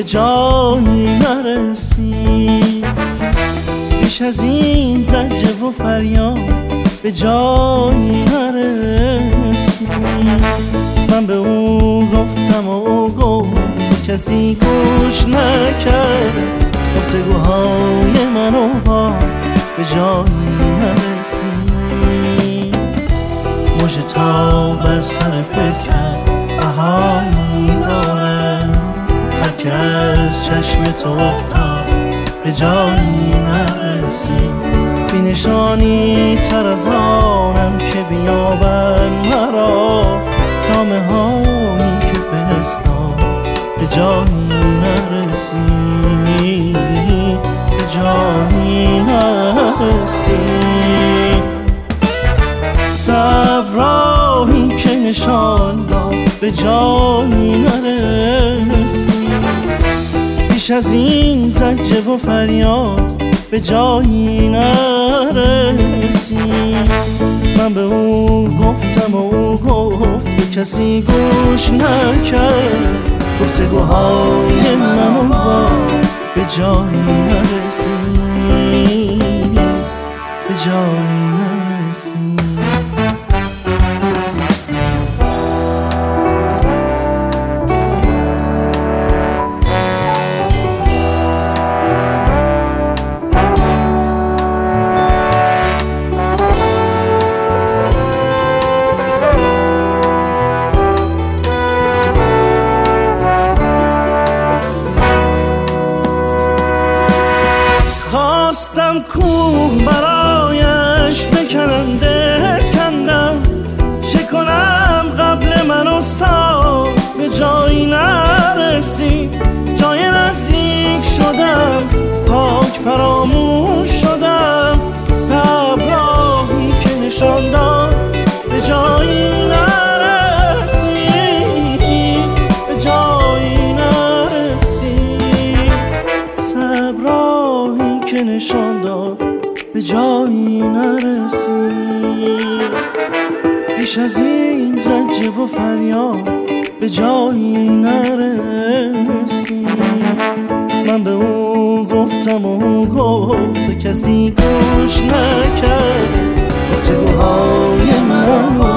به جایی نرسید. بیش از این زجه و فریاد به جایی نرسید. من به او گفتم و او گفت، کسی گوش نکرد. گفتگوهای من و با به جایی نرسید. مژه تا بر سر پرکز بهایی دارد، هر که از چشم تو افتاد به جایی نرسید. بی نشانی تر از آنم که بیابد مرا، نامه هایی که فرستاد به جایی نرسید، به جایی نرسید. صبر راهی که نشان داد به جایی نرسید. بیش از این زجه و فریاد به جایی نرسید. من به او گفتم و او گفت، کسی گوش نکرد. گفتگوهای من و با به جایی نرسید، به جایی نرسید. خواستم کوه برایش بکنم، دل کندم. چه کنم قبل من استاد به جایی نرسید. جای نزدیک شدم، پاک فراموش شدم. صبر راهی که نشان داد به جایی نرسید، به جایی نرسید. صبر راهی که نشان داد به جایی نرسید. بیش از این زجه و فریاد به جایی نرسید. من به او گفتم و او گفت، کسی گوش نکرد. گفتگوهای من